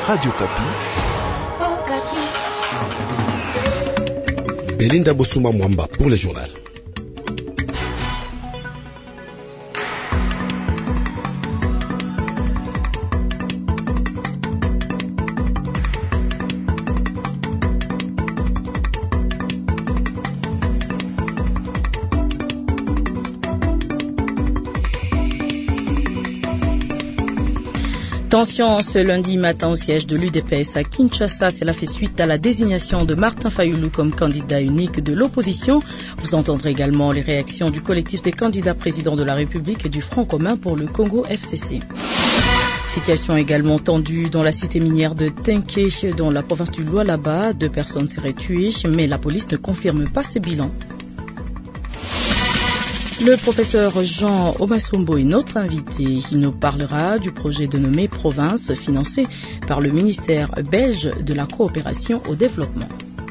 Radio Kapi. Belinda Bosuma Mwamba pour le journal. Tension ce lundi matin au siège de l'UDPS à Kinshasa. Cela fait suite à la désignation de Martin Fayulu comme candidat unique de l'opposition. Vous entendrez également les réactions du collectif des candidats présidents de la République et du Front commun pour le Congo FCC. Situation également tendue dans la cité minière de Tenké, dans la province du Lualaba. 2 personnes seraient tuées, mais la police ne confirme pas ces bilans. Le professeur Jean Omasombo est notre invité. Il nous parlera du projet de nommer province financé par le ministère belge de la coopération au développement.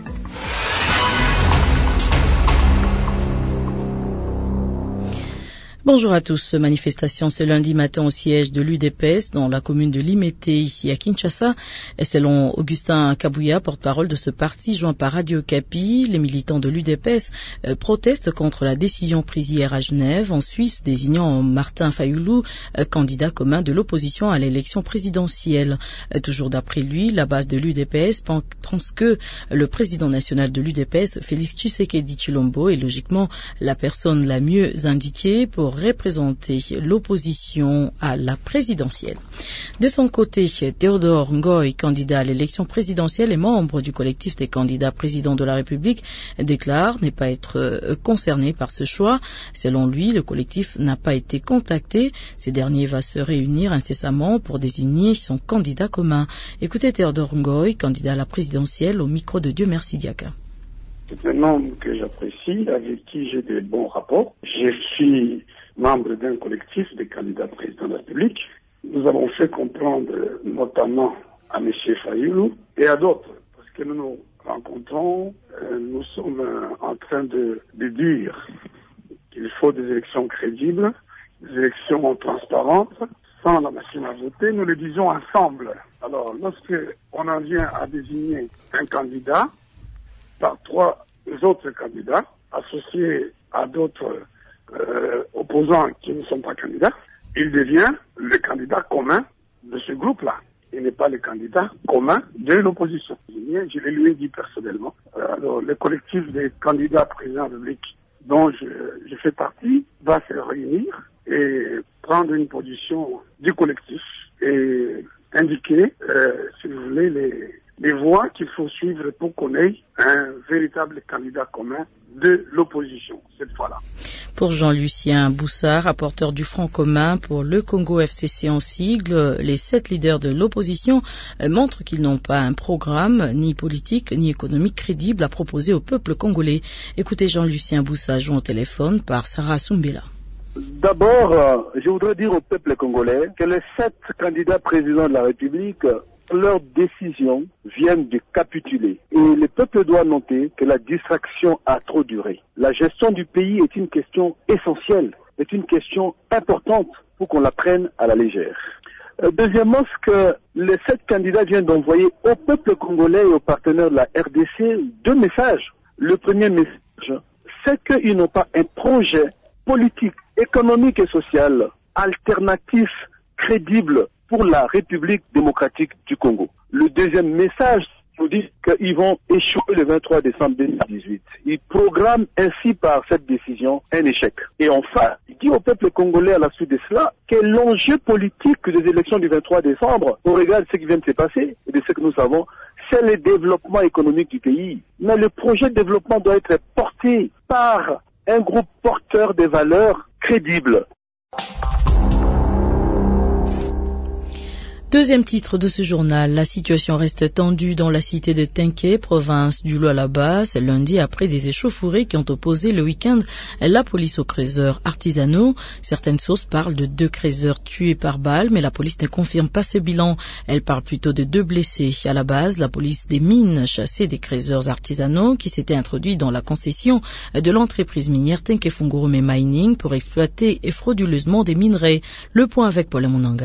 Bonjour à tous. Manifestation ce lundi matin au siège de l'UDPS dans la commune de Limete, ici à Kinshasa. Et selon Augustin Kabouya, porte-parole de ce parti joint par Radio Kapi, les militants de l'UDPS protestent contre la décision prise hier à Genève, en Suisse, désignant Martin Fayulu, candidat commun de l'opposition à l'élection présidentielle. Toujours d'après lui, la base de l'UDPS pense que le président national de l'UDPS, Félix Tshisekedi Tshilombo, est logiquement la personne la mieux indiquée pour représenter l'opposition à la présidentielle. De son côté, Théodore Ngoy, candidat à l'élection présidentielle et membre du collectif des candidats présidents de la République, déclare ne pas être concerné par ce choix. Selon lui, le collectif n'a pas été contacté. Ce dernier va se réunir incessamment pour désigner son candidat commun. Écoutez Théodore Ngoy, candidat à la présidentielle, au micro de Dieu Merci Diaka. C'est un homme que j'apprécie, avec qui j'ai de bons rapports. Je suis membre d'un collectif des candidats présidents de la République. Nous avons fait comprendre notamment à M. Fayulu et à d'autres, parce que nous nous rencontrons, nous sommes en train de dire qu'il faut des élections crédibles, des élections transparentes, sans la machine à voter. Nous le disons ensemble. Alors, lorsque on en vient à désigner un candidat par 3 autres candidats associés à d'autres opposants qui ne sont pas candidats, il devient le candidat commun de ce groupe-là. Il n'est pas le candidat commun de l'opposition. Je lui ai dit personnellement. Alors, le collectif des candidats présidents de la République dont je fais partie va se réunir et prendre une position du collectif et indiquer, si vous voulez, les voies qu'il faut suivre pour qu'on ait un véritable candidat commun de l'opposition, cette fois-là. Pour Jean-Lucien Boussard, rapporteur du Front commun pour le Congo FCC en sigle, les 7 leaders de l'opposition montrent qu'ils n'ont pas un programme ni politique ni économique crédible à proposer au peuple congolais. Écoutez Jean-Lucien Boussard, joint au téléphone par Sarah Soumbela. D'abord, je voudrais dire au peuple congolais que les 7 candidats présidents de la République, leurs décisions viennent de capituler. Et le peuple doit noter que la distraction a trop duré. La gestion du pays est une question essentielle, est une question importante pour qu'on la prenne à la légère. Deuxièmement, ce que les 7 candidats viennent d'envoyer au peuple congolais et aux partenaires de la RDC, 2 messages. Le premier message, c'est qu'ils n'ont pas un projet politique, économique et social alternatif, crédible pour la République démocratique du Congo. Le deuxième message nous dit qu'ils vont échouer le 23 décembre 2018. Ils programment ainsi par cette décision un échec. Et enfin, il dit au peuple congolais à la suite de cela que l'enjeu politique des élections du 23 décembre, au regard de ce qui vient de se passer et de ce que nous savons, c'est le développement économique du pays. Mais le projet de développement doit être porté par un groupe porteur de valeurs crédibles. Deuxième titre de ce journal, la situation reste tendue dans la cité de Tenké, province du Lualaba, c'est lundi après des échauffourées qui ont opposé le week-end la police aux creuseurs artisanaux. Certaines sources parlent de 2 creuseurs tués par balle, mais la police ne confirme pas ce bilan. Elle parle plutôt de 2 blessés. À la base, la police des mines chassait des creuseurs artisanaux qui s'étaient introduits dans la concession de l'entreprise minière Tenké Fungurume Mining pour exploiter frauduleusement des minerais. Le point avec Paul Munanga.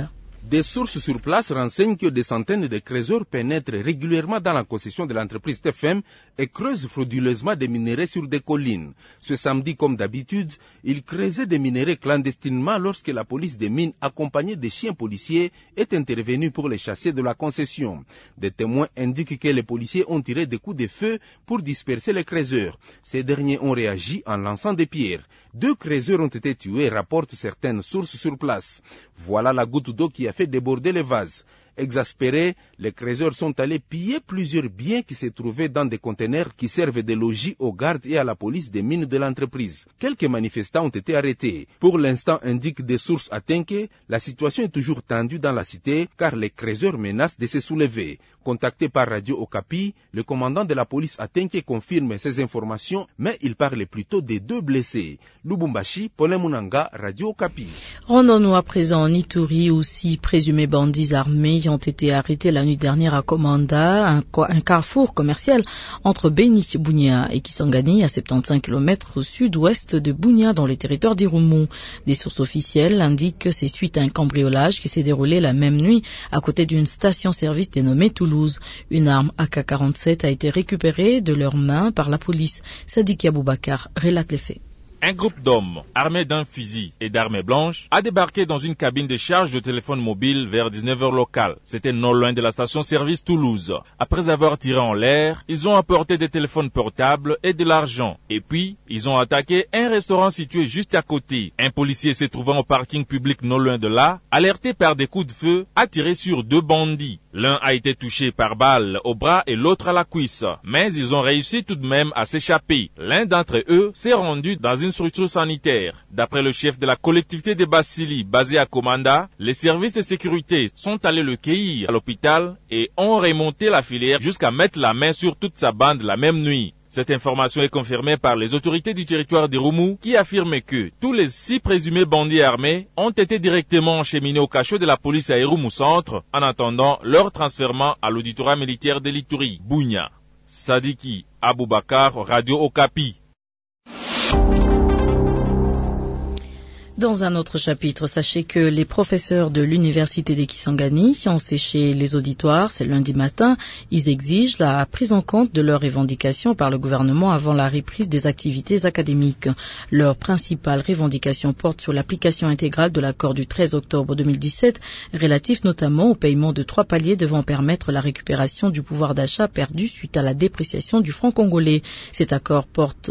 Des sources sur place renseignent que des centaines de creuseurs pénètrent régulièrement dans la concession de l'entreprise TFM et creusent frauduleusement des minerais sur des collines. Ce samedi, comme d'habitude, ils creusaient des minerais clandestinement lorsque la police des mines, accompagnée des chiens policiers, est intervenue pour les chasser de la concession. Des témoins indiquent que les policiers ont tiré des coups de feu pour disperser les creuseurs. Ces derniers ont réagi en lançant des pierres. 2 creuseurs ont été tués, rapportent certaines sources sur place. Voilà la goutte d'eau qui a fait déborder les vases. Exaspérés, les creuseurs sont allés piller plusieurs biens qui se trouvaient dans des conteneurs qui servent de logis aux gardes et à la police des mines de l'entreprise. Quelques manifestants ont été arrêtés. Pour l'instant, indiquent des sources à Tenke, la situation est toujours tendue dans la cité car les creuseurs menacent de se soulever. Contacté par Radio Okapi, le commandant de la police à Tenke confirme ces informations, mais il parle plutôt des 2 blessés. Lubumbashi, Paulin Munanga, Radio Okapi. Rendons-nous à présent en Ituri où 6 présumés bandits armés ont été arrêtés la nuit dernière à Komanda, un carrefour commercial entre Beni, Bunia et Kisangani, à 75 km au sud-ouest de Bunia, dans les territoires d'Irumu. Des sources officielles indiquent que c'est suite à un cambriolage qui s'est déroulé la même nuit à côté d'une station-service dénommée Toulouse. Une arme AK-47 a été récupérée de leurs mains par la police. Sadiki Aboubakar relate les faits. Un groupe d'hommes armés d'un fusil et d'armes blanches a débarqué dans une cabine de charge de téléphone mobile vers 19h locale. C'était non loin de la station-service Toulouse. Après avoir tiré en l'air, ils ont apporté des téléphones portables et de l'argent. Et puis, ils ont attaqué un restaurant situé juste à côté. Un policier se trouvant au parking public non loin de là, alerté par des coups de feu, a tiré sur 2 bandits. L'un a été touché par balle au bras et l'autre à la cuisse. Mais ils ont réussi tout de même à s'échapper. L'un d'entre eux s'est rendu dans une structure sanitaire. D'après le chef de la collectivité de Basili, basé à Komanda, les services de sécurité sont allés le cueillir à l'hôpital et ont remonté la filière jusqu'à mettre la main sur toute sa bande la même nuit. Cette information est confirmée par les autorités du territoire d'Irumu qui affirment que tous les 6 présumés bandits armés ont été directement acheminés au cachot de la police à Irumu Centre en attendant leur transfèrement à l'auditorat militaire de l'Ituri, Bunia. Sadiki Aboubakar, Radio Okapi. Dans un autre chapitre, sachez que les professeurs de l'université de Kisangani ont séché les auditoires ce lundi matin. Ils exigent la prise en compte de leurs revendications par le gouvernement avant la reprise des activités académiques. Leur principale revendication porte sur l'application intégrale de l'accord du 13 octobre 2017, relatif notamment au paiement de 3 paliers devant permettre la récupération du pouvoir d'achat perdu suite à la dépréciation du franc congolais. Cet accord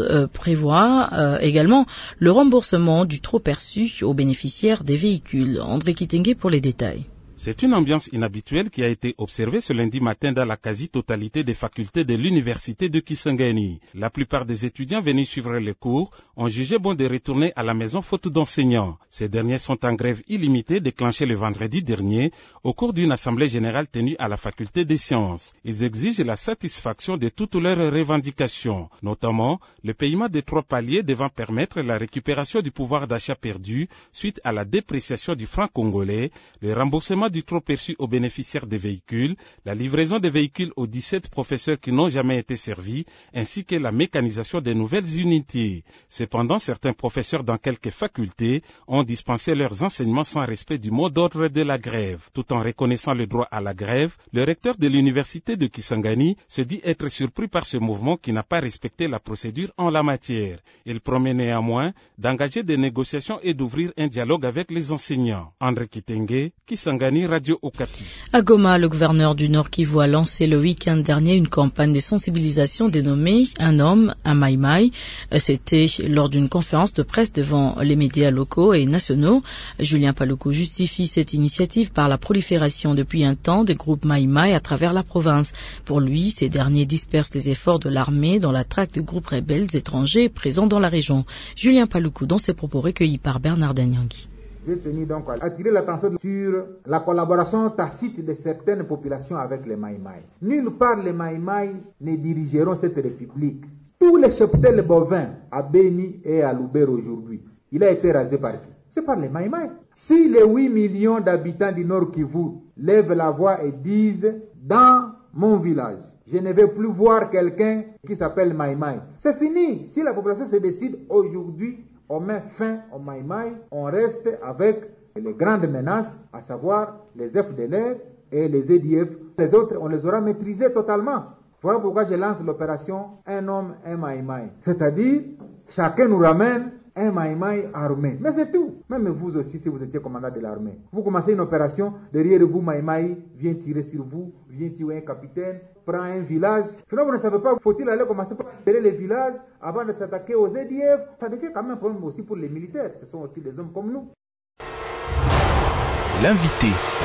prévoit également le remboursement du trop perçu aux bénéficiaires des véhicules. André Kitenge pour les détails. C'est une ambiance inhabituelle qui a été observée ce lundi matin dans la quasi-totalité des facultés de l'université de Kisangani. La plupart des étudiants venus suivre les cours ont jugé bon de retourner à la maison faute d'enseignants. Ces derniers sont en grève illimitée déclenchée le vendredi dernier au cours d'une assemblée générale tenue à la faculté des sciences. Ils exigent la satisfaction de toutes leurs revendications, notamment le paiement des 3 paliers devant permettre la récupération du pouvoir d'achat perdu suite à la dépréciation du franc congolais, le remboursement du trop perçu aux bénéficiaires des véhicules, la livraison des véhicules aux 17 professeurs qui n'ont jamais été servis, ainsi que la mécanisation des nouvelles unités. Cependant, certains professeurs dans quelques facultés ont dispensé leurs enseignements sans respect du mot d'ordre de la grève. Tout en reconnaissant le droit à la grève, le recteur de l'université de Kisangani se dit être surpris par ce mouvement qui n'a pas respecté la procédure en la matière. Il promet néanmoins d'engager des négociations et d'ouvrir un dialogue avec les enseignants. André Kitenge, Kisangani, Radio Okapi. À Goma, le gouverneur du Nord Kivu a lancé le week-end dernier une campagne de sensibilisation dénommée « Un homme, un maïmaï ». C'était lors d'une conférence de presse devant les médias locaux et nationaux. Julien Paluku justifie cette initiative par la prolifération depuis un temps des groupes maïmaï à travers la province. Pour lui, ces derniers dispersent les efforts de l'armée dans la traque de groupes rebelles étrangers présents dans la région. Julien Paluku dans ses propos recueillis par Bernard Danyangui. J'ai tenu donc à attirer l'attention sur la collaboration tacite de certaines populations avec les Maïmaï. Nulle part les Maïmaï ne dirigeront cette république. Tous les cheptels bovins à Beni et à Lubero aujourd'hui, il a été rasé par qui? C'est par les Maïmaï. Si les 8 millions d'habitants du Nord Kivu lèvent la voix et disent « Dans mon village, je ne vais plus voir quelqu'un qui s'appelle Maïmaï », c'est fini. Si la population se décide aujourd'hui, on met fin au maïmaï, on reste avec les grandes menaces, à savoir les FDLR et les EDF. Les autres, on les aura maîtrisés totalement. Voilà pourquoi je lance l'opération Un homme, un maïmaï. C'est-à-dire, chacun nous ramène un maïmaï armé. Mais c'est tout. Même vous aussi, si vous étiez commandant de l'armée. Vous commencez une opération, derrière vous, maïmaï vient tirer sur vous, vient tuer un capitaine, prend un village. Finalement, vous ne savez pas, faut-il aller commencer par libérer les villages avant de s'attaquer aux EDF. Ça devient quand même un problème aussi pour les militaires. Ce sont aussi des hommes comme nous. L'invité.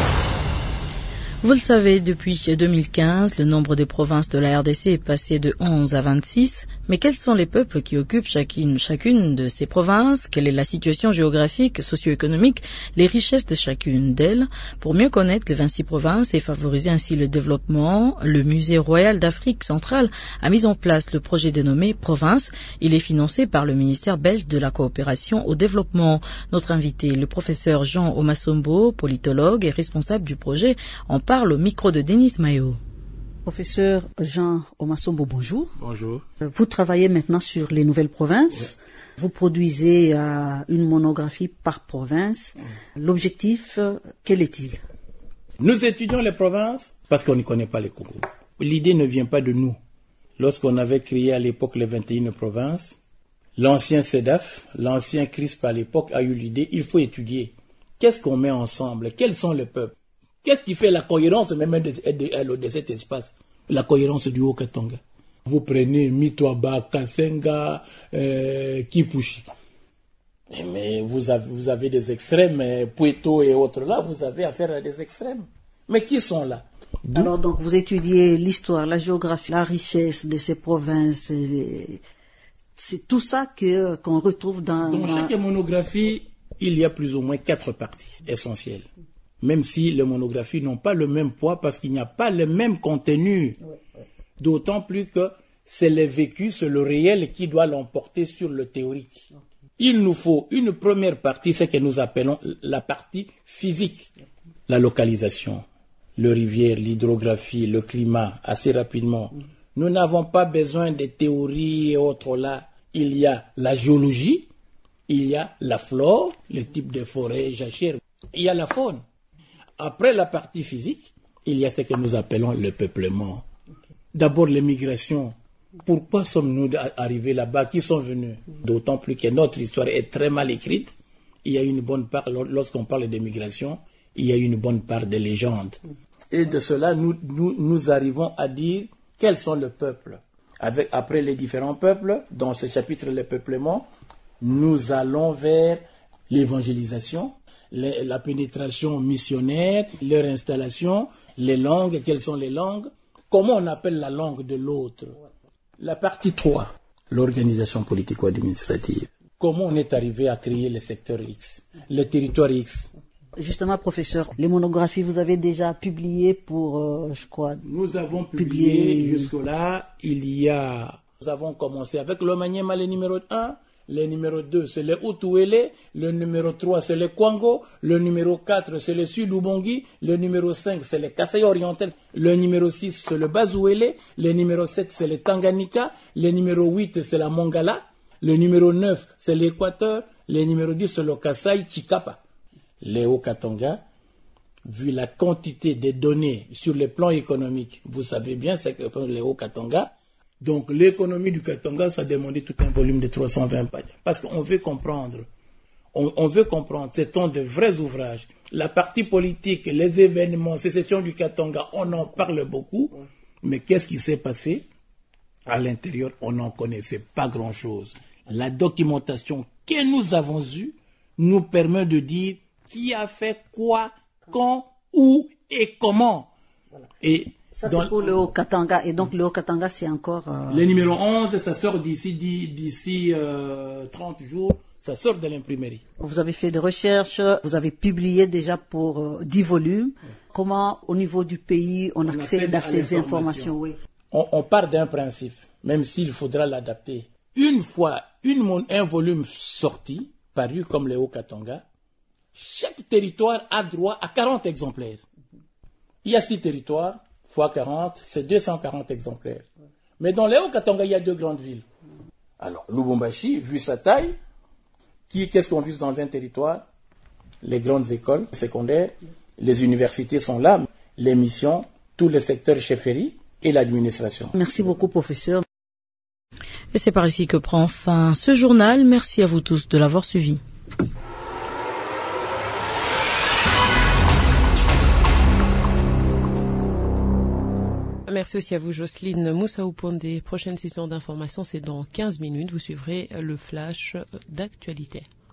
Vous le savez, depuis 2015, le nombre de provinces de la RDC est passé de 11 à 26. Mais quels sont les peuples qui occupent chacune de ces provinces? Quelle est la situation géographique, socio-économique, les richesses de chacune d'elles? Pour mieux connaître les 26 provinces et favoriser ainsi le développement, le Musée royal d'Afrique centrale a mis en place le projet dénommé Province. Il est financé par le ministère belge de la coopération au développement. Notre invité, le professeur Jean Omasombo, politologue et responsable du projet, en parle au micro de Denis Mayo. Professeur Jean Omasombo, bonjour. Bonjour. Vous travaillez maintenant sur les nouvelles provinces. Oui. Vous produisez une monographie par province. L'objectif, quel est-il? Nous étudions les provinces parce qu'on ne connaît pas les Congo. L'idée ne vient pas de nous. Lorsqu'on avait créé à l'époque les 21 provinces, l'ancien CEDAF, l'ancien CRISP à l'époque a eu l'idée, il faut étudier. Qu'est-ce qu'on met ensemble? Quels sont les peuples? Qu'est-ce qui fait la cohérence même de cet espace? La cohérence du Haut-Katanga. Vous prenez Mitwaba, Kasenga, Kipushi. Mais vous avez des extrêmes, Pueto et autres là, vous avez affaire à des extrêmes. Mais qui sont là? Alors donc vous étudiez l'histoire, la géographie, la richesse de ces provinces. C'est tout ça qu'on retrouve dans chaque monographie, il y a plus ou moins 4 parties essentielles. Même si les monographies n'ont pas le même poids parce qu'il n'y a pas le même contenu. D'autant plus que c'est le vécu, c'est le réel qui doit l'emporter sur le théorique. Il nous faut une première partie, c'est que nous appelons la partie physique. La localisation, le rivière, l'hydrographie, le climat, assez rapidement. Nous n'avons pas besoin de théories et autres là. Il y a la géologie, il y a la flore, le type de forêt, jachère, il y a la faune. Après la partie physique, il y a ce que nous appelons le peuplement. D'abord les migrations. Pourquoi sommes-nous arrivés là-bas? Qui sont venus? D'autant plus que notre histoire est très mal écrite. Il y a une bonne part, lorsqu'on parle de migration, il y a une bonne part de légendes. Et de cela, nous arrivons à dire quels sont les peuples. Après les différents peuples, dans ce chapitre, le peuplement, nous allons vers l'évangélisation, la pénétration missionnaire, leur installation, les langues, quelles sont les langues, comment on appelle la langue de l'autre. La partie 3, l'organisation politico-administrative. Comment on est arrivé à créer le secteur X, le territoire X. Justement, professeur, les monographies, vous avez déjà publié pour, je crois... Nous avons publié jusque-là, nous avons commencé avec le Maniema, le numéro 1, le numéro 2, c'est le Hutuele, le numéro 3, c'est le Kwango, le numéro 4, c'est le Sud-Ubangi, le numéro 5, c'est le Kasai oriental, le numéro 6, c'est le Bazuele, le numéro 7, c'est le Tanganyika, le numéro 8, c'est la Mongala, le numéro 9, c'est l'Équateur, le numéro 10, c'est le Kasai Chikapa. Le Haut-Katanga, vu la quantité de données sur le plan économique, vous savez bien, c'est que le Haut-Katanga, donc l'économie du Katanga, ça demandait tout un volume de 320 pages. Parce qu'on veut comprendre. On veut comprendre. Ce sont de vrais ouvrages. La partie politique, les événements, sécession du Katanga, on en parle beaucoup. Mais qu'est-ce qui s'est passé? À l'intérieur, on n'en connaissait pas grand-chose. La documentation que nous avons eue nous permet de dire qui a fait quoi, quand, où et comment. Et ça, c'est pour le Haut-Katanga. Et donc, le Haut-Katanga, c'est encore... Le numéro 11, ça sort d'ici 30 jours. Ça sort de l'imprimerie. Vous avez fait des recherches. Vous avez publié déjà pour 10 volumes. Comment, au niveau du pays, on accède à ces informations? Oui. On part d'un principe, même s'il faudra l'adapter. Une fois un volume sorti, paru comme le Haut-Katanga, chaque territoire a droit à 40 exemplaires. Il y a 6 territoires. Fois 40, c'est 240 exemplaires. Mais dans le Haut-Katanga, il y a 2 grandes villes. Alors, Lubumbashi, vu sa taille, qu'est-ce qu'on vise dans un territoire? les grandes écoles secondaires, les universités sont là, les missions, tous les secteurs chefferie et l'administration. Merci beaucoup, professeur. Et c'est par ici que prend fin ce journal. Merci à vous tous de l'avoir suivi. Merci aussi à vous, Jocelyne Moussaou Pondé. Prochaine session d'information, c'est dans 15 minutes. Vous suivrez le flash d'actualité.